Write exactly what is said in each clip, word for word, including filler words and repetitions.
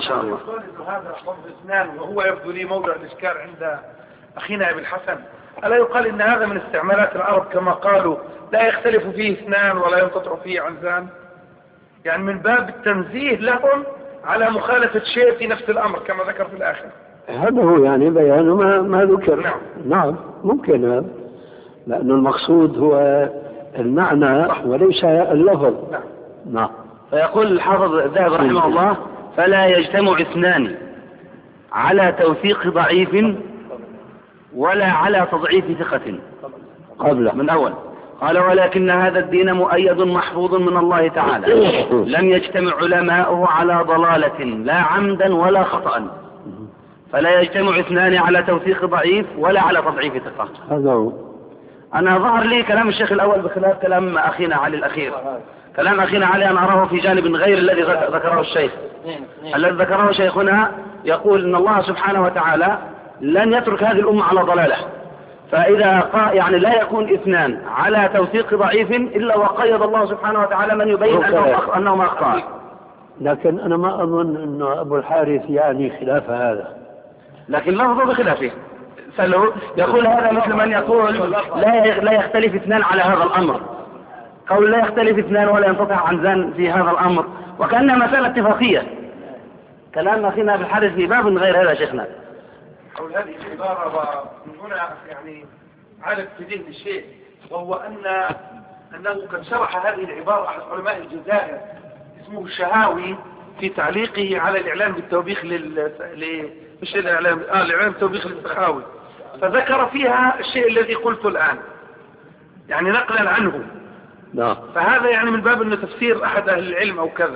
شاء الله. هذا لفظ اثنان وهو يبدو لي موضع الإشكال عند أخينا أبي الحسن. ألا يقال إن هذا من استعمالات العرب كما قالوا لا يختلف فيه اثنان ولا ينقطع فيه عنزان، يعني من باب التنزيه لهم على مخالفة شيء في نفس الأمر كما ذكر في الآخر. هذا هو يعني بيان ما, ما ذكر. نعم. نعم ممكن هذا، لأن المقصود هو المعنى وليس اللفظ. نعم. نعم. فيقول الحافظ الذهبي رحمه الله: فلا يجتمع اثنان على توثيق ضعيف ولا على تضعيف ثقة قبله من أول. قال: ولكن هذا الدين مؤيد محفوظ من الله تعالى، لم يجتمع علماؤه على ضلالة لا عمدا ولا خطأ، فلا يجتمع اثنان على توثيق ضعيف ولا على تضعيف ثقة. هذا هو. أنا ظهر لي كلام الشيخ الأول بخلاف كلام أخينا علي الأخير. كلام أخينا علي أنا أراه في جانب غير الذي ذكره الشيخ. الذي ذكره شيخنا يقول إن الله سبحانه وتعالى لن يترك هذه الأمة على ضلالة، فإذا قا يعني لا يكون اثنان على توثيق ضعيف إلا وقيد الله سبحانه وتعالى من يبين أنهم أخطاء. لكن أنا ما أظن أنه أبو الحارث يعني خلاف هذا، لكن لفظه بخلافه. يقول هذا مثل من يقول لا لا يختلف اثنان على هذا الأمر، قول لا يختلف اثنان ولا ينقطع عنزان في هذا الأمر، وكأنها مسألة اتفاقية. كلام أخينا بالحارث في باب غير هذا شيخنا. حول هذه العبارة ومن هنا يعني عادة في ذهن الشيء، وهو أن أنه قد شرح هذه العبارة أحد علماء الجزائر اسمه الشهاوي في تعليقه على الإعلام بالتوبيخ لل ل... مش الإعلام آه الإعلام بالتوبيخ للسخاوي، فذكر فيها الشيء الذي قلته الآن يعني نقلا عنه. نعم. فهذا يعني من باب أنه تفسير أحد أهل العلم أو كذا.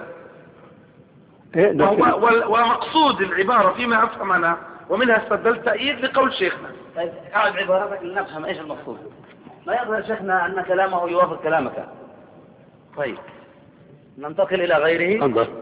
إيه لكن... ومقصود العبارة فيما أفهم أنا ومنها استدلت تأييد لقول شيخنا. طيب أعد عبارتك لنفهم إيش المقصود. ما يظهر شيخنا أن كلامه يوافق كلامك. طيب ننتقل إلى غيره.